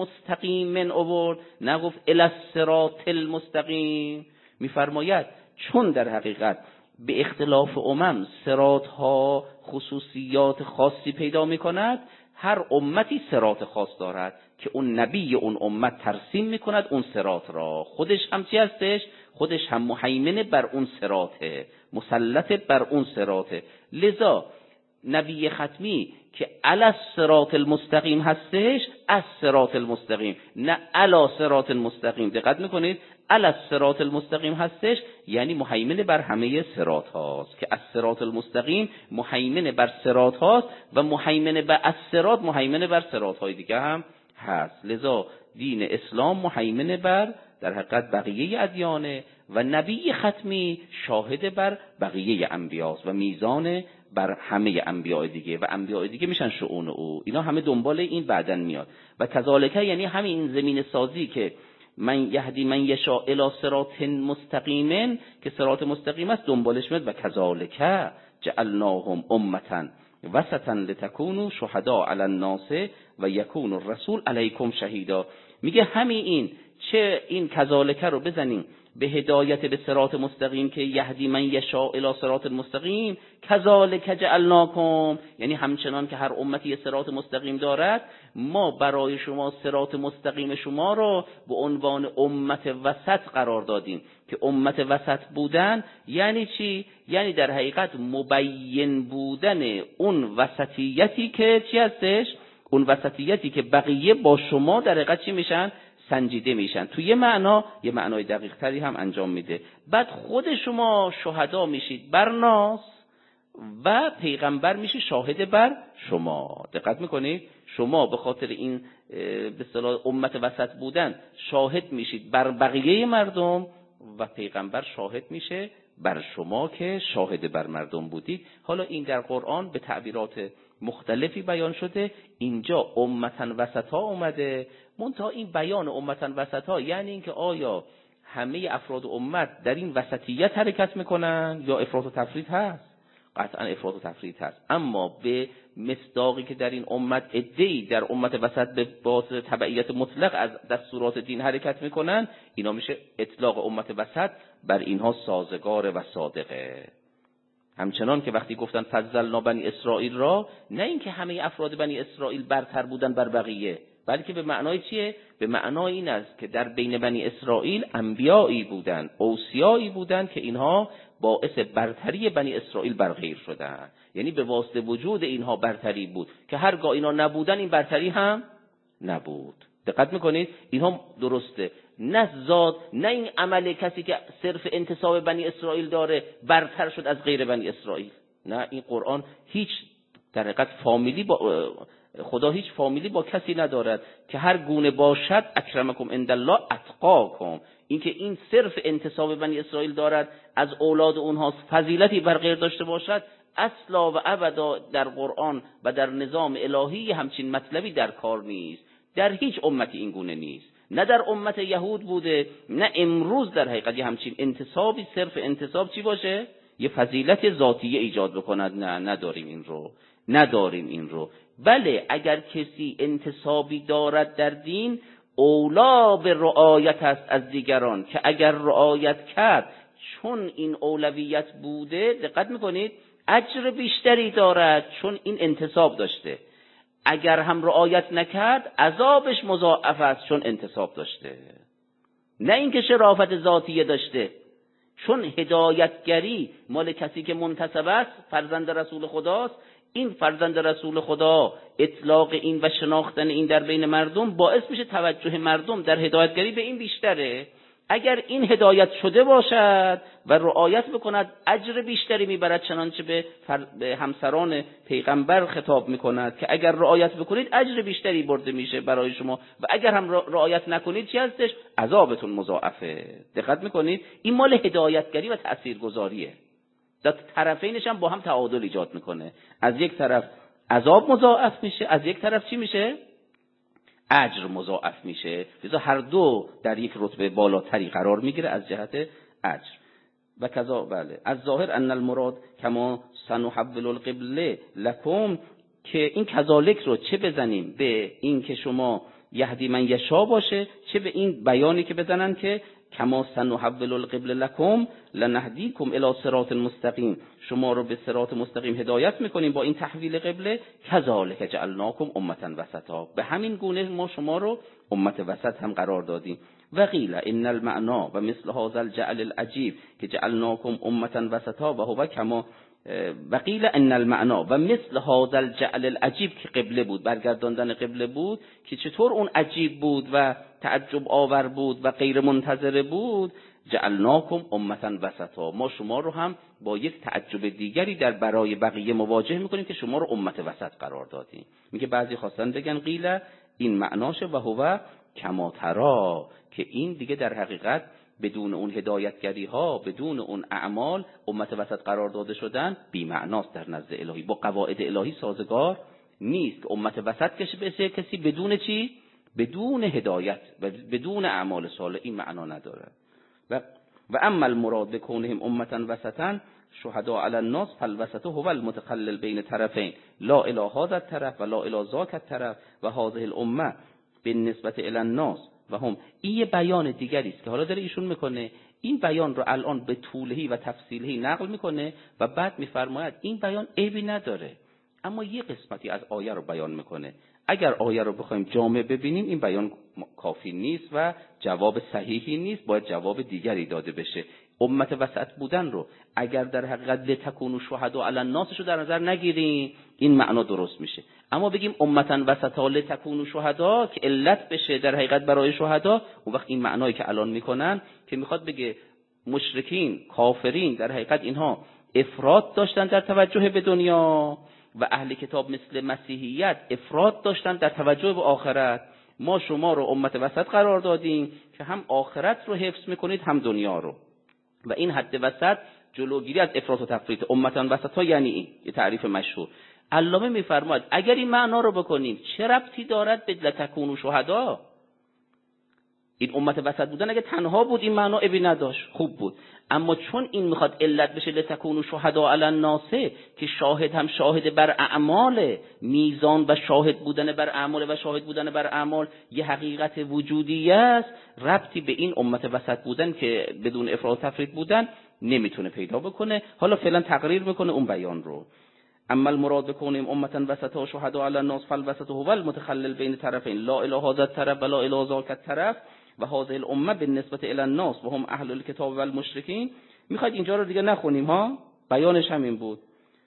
مستقیم آورد نگفت الی الصراط المستقیم؟ میفرماید چون در حقیقت به اختلاف صراط ها خصوصیات خاصی پیدا می کند، هر امتی صراط خاص دارد که اون نبی اون امت ترسیم می کند اون صراط را، خودش هم چی هستش؟ خودش هم محیمن بر اون صراطه، مسلط بر اون صراطه. لذا نبی ختمی که علی الصراط المستقیم هستش، از صراط المستقیم، نه علی صراط المستقیم. دقت میکنید؟ علی الصراط المستقیم هستش یعنی مهیمن بر همه صراط هاست، که از صراط المستقیم مهیمن بر صراط هاست و مهیمن بر الصراط مهیمن بر صراط های دیگه هم هست. لذا دین اسلام مهیمن بر در حقیقت بقیه ادیان و نبی ختمی شاهد بر بقیه انبیاست و میزان بر همه انبیاء دیگه و انبیاء دیگه میشن شؤون او. اینا همه دنبال این بعدن میاد. و کذالک یعنی همین زمین سازی که من یهدی من یشاء الی صراط مستقیم، که صراط مستقیم است، دنبالش میاد و کذالک جعلناهم امة وسطا لتکونوا شهداء علی الناس و یکون الرسول علیکم شهیدا. میگه همین این چه این کذالک رو بزنیم به هدایت به صراط مستقیم که یهدی من یشاء الی صراط مستقیم، کذالک جعلناکم، یعنی همچنان که هر امتی یه صراط مستقیم دارد، ما برای شما صراط مستقیم شما رو به عنوان امت وسط قرار دادیم. که امت وسط بودن یعنی چی؟ یعنی در حقیقت مبین بودن اون وسطیتی که چی هستش؟ اون وسطیتی که بقیه با شما در حقیقت چی میشن؟ سنجیده میشن. تو یه معنای دقیق تری هم انجام میده. بعد خود شما شهدا میشید بر ناس و پیغمبر میشه شاهد بر شما. دقت میکنید؟ شما به خاطر این به اصطلاح امت وسط بودن شاهد میشید بر بقیه مردم و پیغمبر شاهد میشه بر شما که شاهد بر مردم بودید. حالا این در قرآن به تعبیرات مختلفی بیان شده. اینجا امتن وسطا اومده. منتها این بیان امتن وسطا یعنی اینکه آیا همه افراد امت در این وسطیت حرکت میکنن یا افراط و تفریط هست؟ قطعا افراط و تفریط هست. اما به مصداقی که در این امت عده‌ای در امت وسط به واسطه تبعیت مطلق از دستورات دین حرکت میکنن، اینا میشه اطلاق امت وسط بر اینها سازگار و صادقه. همچنان که وقتی گفتن فضلنا بنی اسرائیل را، نه اینکه همه افراد بنی اسرائیل برتر بودن بر بقیه، بلکه به معنای چیه؟ به معنای این است که در بین بنی اسرائیل انبیایی بودن، اوصیایی بودن که اینها باعث برتری بنی اسرائیل بر غیر شدن. یعنی به واسطه وجود اینها برتری بود که هرگاه اینا نبودن این برتری هم نبود. دقت میکنید؟ اینها درسته. نه ذات، نه این عمل کسی که صرف انتساب بنی اسرائیل داره برتر شد از غیر بنی اسرائیل. نه، این قرآن هیچ در حقیقت خدا هیچ فامیلی با کسی ندارد که هر گونه باشد اکرمکم عندالله اتقاکم. این که این صرف انتساب بنی اسرائیل دارد از اولاد اونها فضیلتی بر غیر داشته باشد، اصلا و ابدا در قرآن و در نظام الهی همچین مطلبی در کار نیست. در هیچ امتی این گونه نیست. نه در امت یهود بوده، نه امروز در حقیقت همچین انتسابی صرف انتساب چی باشه؟ یه فضیلت ذاتیه ایجاد بکند. نه، نداریم این رو. بله، اگر کسی انتسابی دارد در دین اولا به رعایت است از دیگران، که اگر رعایت کرد چون این اولویت بوده، دقت میکنید، اجر بیشتری دارد چون این انتساب داشته. اگر هم رعایت نکرد عذابش مضاعف است چون انتساب داشته. نه اینکه شرافت ذاتیه داشته، چون هدایتگری مال کسی که منتسب است، فرزند رسول خداست. این فرزند رسول خدا اطلاق این و شناختن این در بین مردم باعث میشه توجه مردم در هدایتگری به این بیشتره. اگر این هدایت شده باشد و رعایت بکند اجر بیشتری میبرد، چنانچه به همسران پیغمبر خطاب میکند که اگر رعایت بکنید اجر بیشتری برده میشه برای شما و اگر هم رعایت نکنید چی هستش؟ عذابتون مضاعفه. دقت میکنید؟ این مال هدایتگری و تاثیرگذاریه. در طرفینش هم با هم تعادل ایجاد میکنه. از یک طرف عذاب مضاعف میشه، از یک طرف چی میشه؟ اجر مضاعف میشه. لذا هر دو در یک رتبه بالاتری قرار میگیره از جهت اجر. و کذا بله از ظاهر ان المراد کما سنحول القبله لکم، که این کذالک رو چه بزنیم به این که شما یهدی من یشا باشه، چه به این بیانی که بزنن که کما سنحول القبله لکم لنهدیکم الی صراط مستقیم، شما رو به صراط مستقیم هدایت میکنیم با این تحویل قبله. کذالک جعلناکم امة وسطا، به همین گونه ما شما رو امت وسط هم قرار دادیم. و قیل ان المعنا و مثل هذا الجعل العجیب که جعلناکم امة وسطا و هو کما و قیل ان المعنا و مثل هذا الجعل العجیب که قبله بود، برگرداندن قبله بود که چطور اون عجیب بود و تعجب آور بود و غیر منتظره بود. جعلناکم امتا وسطا، ما شما رو هم با یک تعجب دیگری در برای بقیه مواجه میکنیم که شما رو امت وسط قرار دادیم. میگه بعضی خواستن بگن قیل این معناشه و هو کما ترا، که این دیگه در حقیقت بدون اون هدایتگری ها، بدون اون اعمال امت وسط قرار داده شدن بی معناست در نزد الهی، با قواعد الهی سازگار نیست که امت وسط کشه بشه کسی بدون چی؟ بدون هدایت و بدون اعمال صالح. این معنا نداره. و اما المراد بکونهم امتا وسطا شهداء علی الناس فالوسط هو المتخلل بین طرفین لا الی هذا الطرف و لا الی ذاک الطرف و هذه الامه بالنسبه الی الناس و هم. این یه بیان دیگری است که حالا داره ایشون میکنه. این بیان رو الان به طولهی و تفصیلهی نقل میکنه و بعد میفرماید این بیان عیبی نداره، اما یه قسمتی از آیه رو بیان میکنه. اگر آیه رو بخوایم جامع ببینیم این بیان کافی نیست و جواب صحیحی نیست، باید جواب دیگری داده بشه. امت وسط بودن رو اگر در حقیقت لتکونوا شهداء علی الناس رو در نظر نگیریم این معنا درست میشه. اما بگیم امتا وسطا لتکونوا شهداء که علت بشه در حقیقت برای شهدا، اون وقت این معنایی که الان میکنن که میخواد بگه مشرکین کافرین در حقیقت اینها افراط داشتن در توجه به دنیا و اهل کتاب مثل مسیحیت افراط داشتن در توجه به آخرت. ما شما رو امت وسط قرار دادیم که هم آخرت رو حفظ میکنید هم دنیا رو، و این حد وسط جلوگیری از افراط و تفریط. امتان وسط ها یعنی این، یه تعریف مشهور. علامه میفرماید اگر این معنا رو بکنیم چه ربطی دارد به لتکونوا شهدا؟ این امت وسط بودن اگه تنها بود این معنا ابی نداشت، خوب بود. اما چون این میخواد علت بشه لتکونوا شهدا علی الناس که شاهد هم شاهد بر اعمال، میزان و شاهد بودن بر اعمال و شاهد بودن بر اعمال یه حقیقت وجودی است، ربطی به این امت وسط بودن که بدون افراط و تفریط بودن نمیتونه پیدا بکنه. حالا فعلا تقریر بکنه اون بیان رو. اما المراد بکونیم امتا وسطا شهدا علی الناس فالوسط هو المتخلل بین طرفین لا الی هذا الطرف ولا الی ذاک الطرف و هذه الامه بالنسبه الی الناس و هم اهل الکتاب و المشرکین. میخواید اینجا رو دیگه نخونیم ها، بیانش همین بود.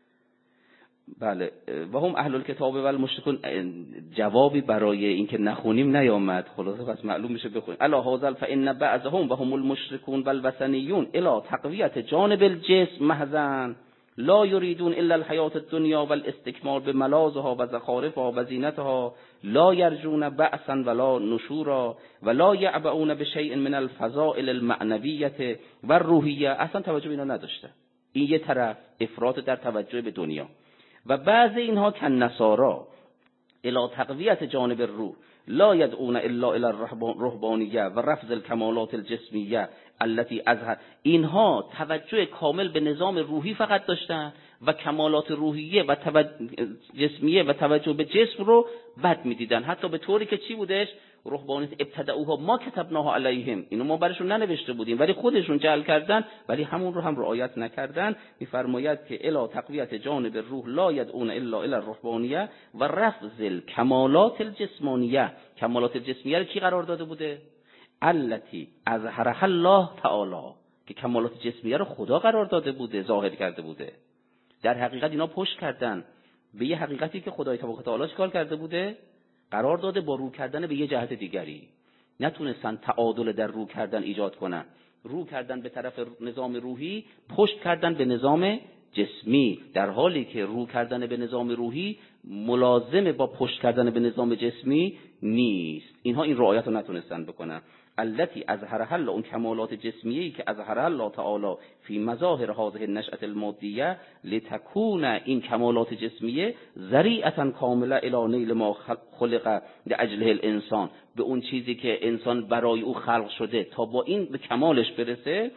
بله، و هم اهل الکتاب و المشرکون جوابی برای اینکه نخونیم نیامد، خلاصه پس معلوم میشه بخونیم. الا هذا فان بعضهم و هم المشرکون والوثنیون الی تقویت جانب الجسم محضا لا يريدون الا الحیات الدنیا والاستکمال بملاذها و زخارفها و زینتها لا يرجون بعثا ولا نشورا ولا يعبؤون بشيء من الفضائل المعنویه و الروحیه. اصلا توجه به اینا نداشته. این یه طرف افراط در توجه به دنیا. و بعض اینها کن نصارا الی تقویت جانب الروح لا يدعون الا الى الرهبانیه و رفض الکمالات الجسمیه التي اظهر. اینها توجه کامل به نظام روحی فقط داشتن و کمالات روحیه و جسمیه و توجه به جسم رو بد میدیدن، حتی به طوری که چی بودش؟ رهبانیت ابتدعوها ما کتبناها علیهم، اینو ما براشون ننوشته بودیم ولی خودشون جعل کردن، ولی همون رو هم رعایت نکردن. میفرماید که الی تقویت جانب الروح لا يدعون الا الى الرهبانیه و رفض الکمالات الجسمانیه. کمالات الجسمیه رو کی قرار داده بوده؟ التي اظهرها الله تعالی، که کمالات جسمیه رو خدا قرار داده بوده، ظاهر کرده بوده. در حقیقت اینا پشت کردن به یه حقیقتی که خدای تبارک و تعالی چیکار کرده بوده؟ قرار داده با رو کردن به یه جهت دیگری. نتونستن تعادل در رو کردن ایجاد کنن، رو کردن به طرف نظام روحی، پشت کردن به نظام جسمی، در حالی که رو کردن به نظام روحی ملازم با پشت کردن به نظام جسمی نیست. اینها این رعایت رو نتونستن بکنن. التي اظهرها الله، اون کمالات جسمیه‌ای که اظهرها الله تعالی فی مظاهر هذه النشأة المادیه لتكون، این کمالات جسمیه ذریعة کامله الی نیل ما خلق لاجله الانسان، به اون چیزی که انسان برای او خلق شده تا با این به کمالش برسه.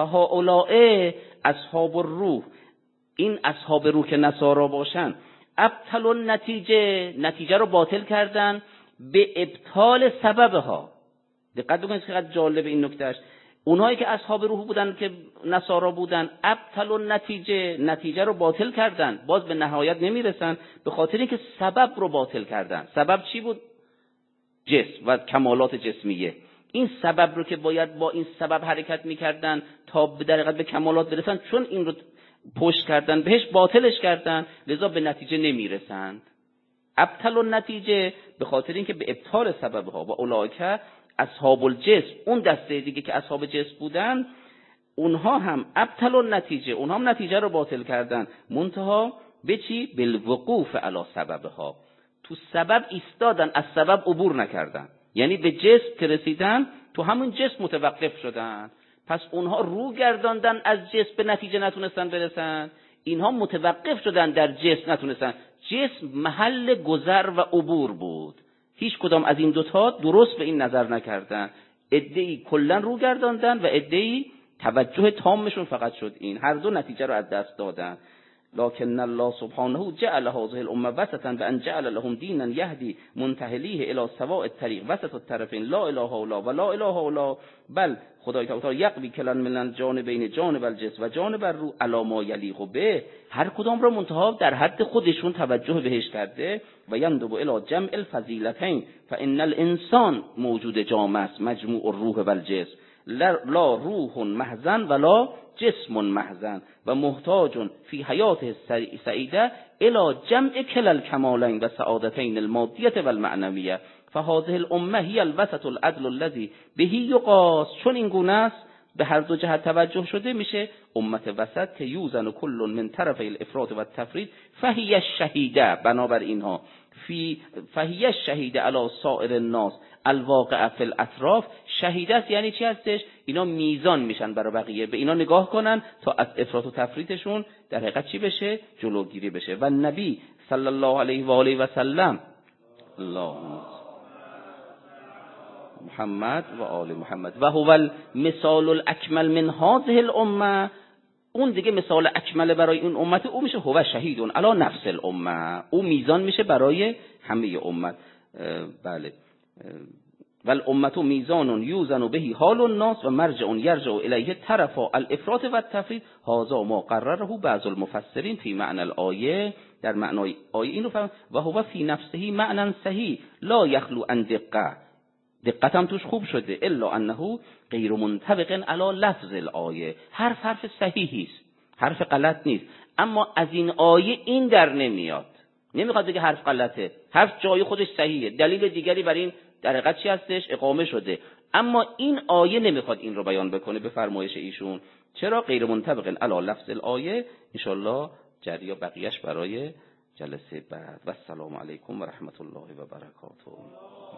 فهؤلاء اصحاب الروح، این اصحاب روح که نصارا باشن، ابطلوا نتیجه رو باطل کردن به ابطال سببها. دقت بکنید چقدر جالب این نکتهش. اونایی که اصحاب روح بودن که نصارا بودن، ابطلوا نتیجه رو باطل کردن، باز به نهایت نمیرسن به خاطر اینکه سبب رو باطل کردن. سبب چی بود؟ جسم و کمالات جسمیه. این سبب رو که باید با این سبب حرکت میکردن تا به در حقیقت به کمالات برسن، چون این رو پشت کردن بهش باطلش کردن، لذا به نتیجه نمیرسند. ابطل النتیجه به خاطر اینکه به ابطال سببها و اولئک اصحاب الجسم، اون دسته دیگه که اصحاب جسم بودن اونها هم ابطل النتیجه، اونها هم نتیجه رو باطل کردن، منتها به چی؟ بالوقوف علی سببها، تو سبب ایستادن، از سبب عبور نکردن، یعنی به جسم که رسیدن تو همون جسم متوقف شدن. پس اونها رو گرداندن از جسم، به نتیجه نتونستن برسن، اینها متوقف شدن در جسم، نتونستن. جسم محل گذر و عبور بود، هیچ کدام از این دوتا درست به این نظر نکردن. عده‌ای کلا رو گرداندن و عده‌ای توجه تامشون فقط شد این، هر دو نتیجه رو از دست دادن. لكن الله سبحانه جعل هذه الامه وسطا بان جعل لهم دينا يهدي منتهليه الى سواء الطريق وسط الطرفين لا اله الا ولا اله الا بل خدای تعالی یقوی کلن من جانبین جانب الجسم و جانب الروح علی ما یلیق به، هر کدام را منتها در حد خودشون توجه بهش کرده. و یندب الی جمع الفضیلتین فان الانسان موجود جامع است، مجموع الروح و الجسم، لا روح محزن ولا جسم محزن و محتاج فی حیاته سعیده الی جمع کلا الکمالین و سعادتین المادیه و المعنویه فهذه الامه هی الوسط العدل الذی به یقاس. چون این گونه است به هر دو جهت توجه شده میشه امت وسط که یوزن کل من طرف الافراط و التفرید فهی الشهیده، بنابر اینها فهی الشهیده علی سائر الناس الواقع فی الاطراف. شهیده است یعنی چی هستش؟ اینا میزان میشن برای بقیه، به اینا نگاه کنن تا از افراط و تفریطشون در حقیقت چی بشه؟ جلوگیری بشه. و نبی صلی الله علیه و آله و سلم، اللهم محمد و آل محمد، و هو المثال الاکمل من هذه الامه، اون دیگه مثال اکمل برای این امت، او میشه هو شهیدون علی نفس الامه، او میزان میشه برای همه امت. بله، والامه میزان یوزن به حال الناس و مرجع یرجع الیه طرف الافراط و التفرید. هذا ما قرره بعض المفسرین فی معنی الآیه، در معنای آیه اینو فهم. و هو فی نفسه معنی صحیح لا یخلو عن دقه، دقت هم توش خوب شده، الا انه غیر منطبق علی لفظ الآیه، حرف صحیحی است، حرف غلط نیست، اما از این آیه این در نمیاد، نمیخواد بگه حرف غلطه، حرف جای خودش صحیحه، دلیل دیگری برای این در حقیقت چی هستش؟ اقامه شده، اما این آیه نمیخواد این رو بیان بکنه به فرمایش ایشون. چرا؟ غیر منطبق علی لفظ الآیه. ان شاء الله جریان بقیه‌اش برای جلسه بعد. و السلام علیکم و رحمت الله و برکاته.